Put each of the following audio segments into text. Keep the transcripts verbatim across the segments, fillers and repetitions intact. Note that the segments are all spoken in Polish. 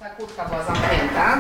Ta kłódka była zamknięta,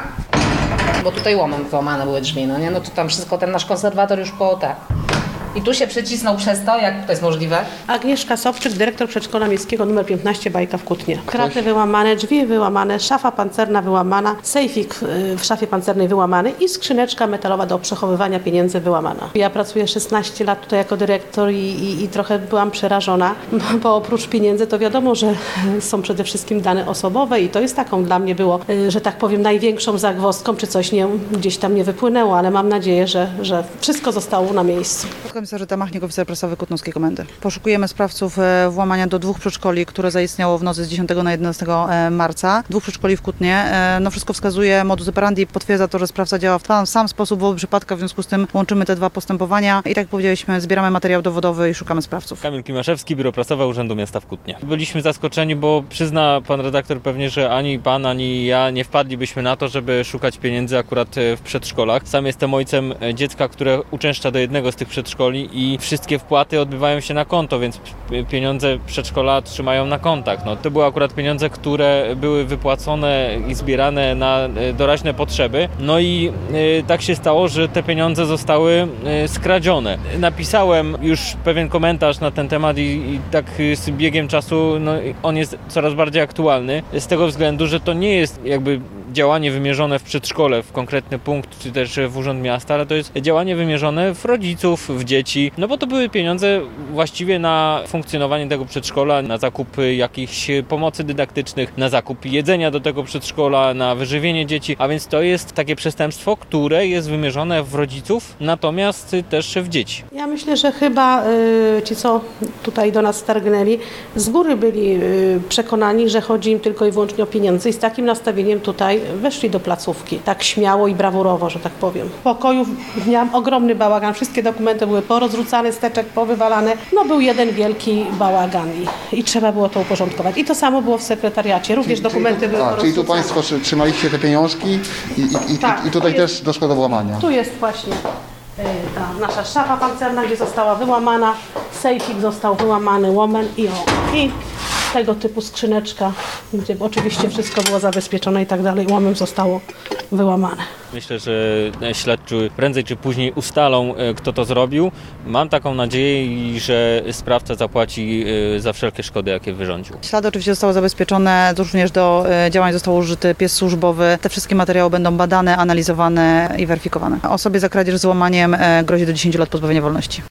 bo tutaj łomem złamane były drzwi, no nie? No to tam wszystko, ten nasz konserwator już po te. I tu się przycisnął przez to, jak to jest możliwe? Agnieszka Sobczyk, dyrektor przedszkola miejskiego numer piętnaście Bajka w Kutnie. Kraty wyłamane, drzwi wyłamane, szafa pancerna wyłamana, sejfik w szafie pancernej wyłamany i skrzyneczka metalowa do przechowywania pieniędzy wyłamana. Ja pracuję szesnaście lat tutaj jako dyrektor i, i, i trochę byłam przerażona, bo oprócz pieniędzy to wiadomo, że są przede wszystkim dane osobowe i to jest taką dla mnie było, że tak powiem, największą zagwozdką, czy coś nie, gdzieś tam nie wypłynęło, ale mam nadzieję, że, że wszystko zostało na miejscu. Komisarzyta Machnik, oficer prasowy Kutnowskiej Komendy. Poszukujemy sprawców włamania do dwóch przedszkoli, które zaistniało w nocy z dziesiątego na jedenastego marca. Dwóch przedszkoli w Kutnie. No wszystko wskazuje, modus operandi potwierdza to, że sprawca działa w sam sposób w obu przypadkach, w związku z tym łączymy te dwa postępowania i tak jak powiedzieliśmy, zbieramy materiał dowodowy i szukamy sprawców. Kamil Klimaszewski, Biuro Prasowe Urzędu Miasta w Kutnie. Byliśmy zaskoczeni, bo przyzna pan redaktor pewnie, że ani pan, ani ja nie wpadlibyśmy na to, żeby szukać pieniędzy akurat w przedszkolach. Sam jestem ojcem dziecka, które uczęszcza do jednego z tych przedszkoli i wszystkie wpłaty odbywają się na konto, więc pieniądze przedszkola trzymają na kontach. No, to były akurat pieniądze, które były wypłacone i zbierane na doraźne potrzeby. No i y, tak się stało, że te pieniądze zostały y, skradzione. Napisałem już pewien komentarz na ten temat i, i tak z biegiem czasu no, on jest coraz bardziej aktualny z tego względu, że to nie jest jakby działanie wymierzone w przedszkole, w konkretny punkt, czy też w Urząd Miasta, ale to jest działanie wymierzone w rodziców, w dzieci, no bo to były pieniądze właściwie na funkcjonowanie tego przedszkola, na zakup jakichś pomocy dydaktycznych, na zakup jedzenia do tego przedszkola, na wyżywienie dzieci, a więc to jest takie przestępstwo, które jest wymierzone w rodziców, natomiast też w dzieci. Ja myślę, że chyba y, ci, co tutaj do nas stargnęli, z góry byli y, przekonani, że chodzi im tylko i wyłącznie o pieniądze i z takim nastawieniem tutaj weszli do placówki, tak śmiało i brawurowo, że tak powiem. W pokoju miałam ogromny bałagan, wszystkie dokumenty były porozrzucane, steczek powywalane, no był jeden wielki bałagan i, i trzeba było to uporządkować. I to samo było w sekretariacie, również czyli, dokumenty czyli tu, były a, czyli tu Państwo trzymaliście te pieniążki i, i, i, tak, i tutaj tu jest, też doszło do włamania. Tu jest właśnie y, ta nasza szafa pancerna, gdzie została wyłamana, sejfik został wyłamany, łomen i o. I tego typu skrzyneczka, gdzie oczywiście wszystko było zabezpieczone i tak dalej, łomem zostało wyłamane. Myślę, że śledczy prędzej czy później ustalą, kto to zrobił. Mam taką nadzieję, że sprawca zapłaci za wszelkie szkody, jakie wyrządził. Ślady oczywiście zostały zabezpieczone, również do działań został użyty pies służbowy. Te wszystkie materiały będą badane, analizowane i weryfikowane. Osobie za kradzież z łamaniem grozi do dziesięciu lat pozbawienia wolności.